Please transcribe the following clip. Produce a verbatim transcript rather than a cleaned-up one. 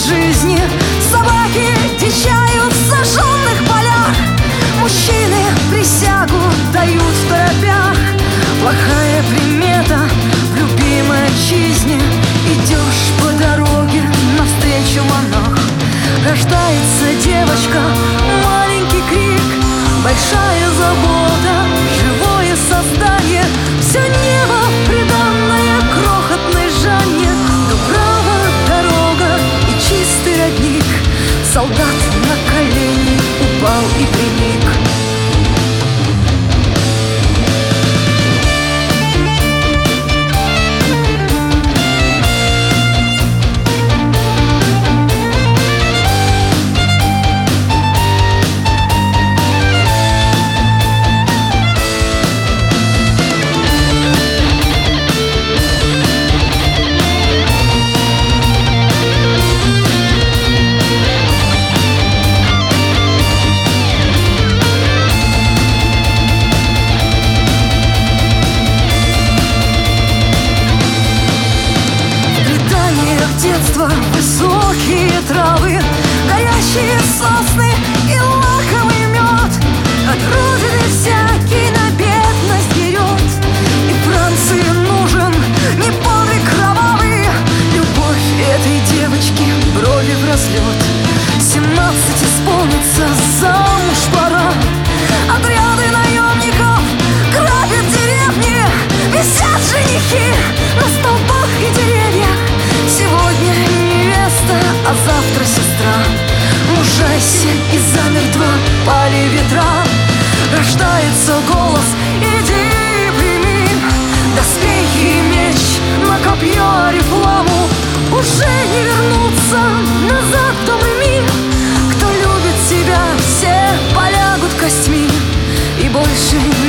жизни. Собаки дичают в сожженных полях, мужчины присягу дают в торопях. Плохая примета в любимой отчизне. Идешь по дороге, навстречу монах. Рождается девочка, маленький крик, большая забота, живое создание. Все небо, приданное крохотной Жанне. Дубрава, дорога и чистый родник. Солдат на колени упал и приник. Высокие травы, горящие сосны и лаковый мед. От родины всякий на бедность берет. И Франции нужен не подвиг кровавый. Любовь этой девочки брови в разлет. Семнадцать исполнится, замуж пора. Отряды наемников грабят деревни. Висят женихи на столбах и деревьях. Сегодня невеста, а завтра сестра. Мужайся, и замертво пали ветра. Рождается голос, иди прими доспехи и меч, на копье орифламу. Уже не вернуться назад в добрый мир. Кто любит себя, все полягут костьми и больше